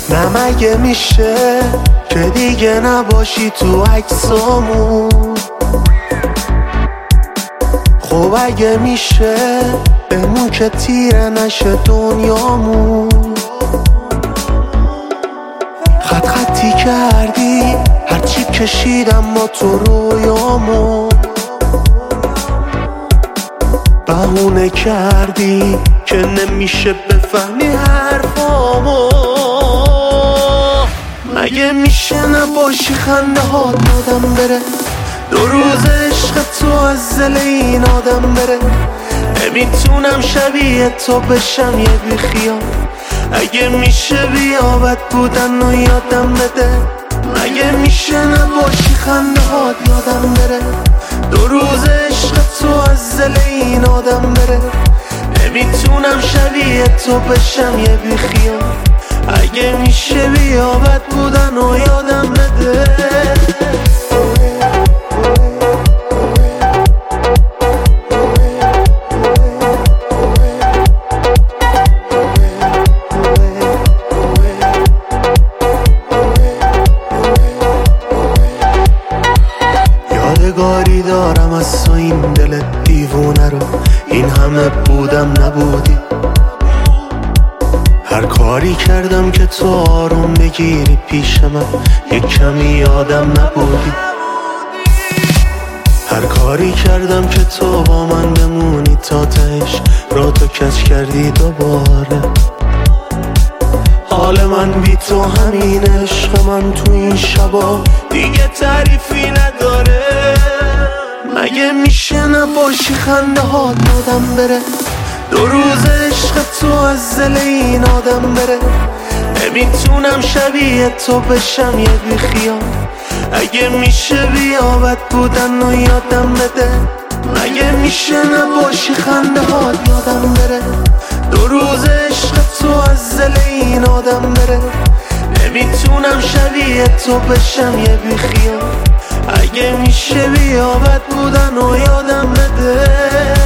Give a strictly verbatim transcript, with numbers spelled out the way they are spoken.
نه مگه میشه که دیگه نباشی تو عکسامون؟ خب اگه میشه بمون که تیره نشه دنیامون. خط خطی کردی هرچی کشیدم ما تو رویامون. بهونه کردی که نمیشه بفهمی حرفامو. مگه میشه نباشی خنده ها یادم بره؟ دو روز عشق تو از دل این آدم بره. نمیتونم شبیه تو بشم یه بیخیال. اگه میشه بیا بد بودن و یادم بده. مگه میشه نباشی خنده ها یادم بره؟ دو روز عشق تو از دل این آدم بره. نمیتونم شبیه تو بشم یه بیخیال. اگه میشه بیا بد بودن و یادم بده. یادگاری دارم از تو این دل دیوونه رو. این همه بودم نبودی. هر کاری کردم که تو آروم بگیری پیش من. یک کمی آدم نبودی. هر کاری کردم که تو با من بمونی تا تهش. را تو کج کردی دوباره. حال من بی تو همین عشق من تو این شبا دیگه تعریفی نداره. مگه میشه نباشی خنده ها یادم بره؟ دو روز عشق تو از دل این آدم بره. نمیتونم شبیه تو بشم یه بیخیال. اگه میشه بیا بد بودن و یادم بده. مگه میشه نباشی خنده ها یادم بره؟ دو روز عشق تو از دل این آدم بره. نمیتونم شبیه تو بشم یه بیخیال. اگه میشه بیا بد بودن و یادم بده.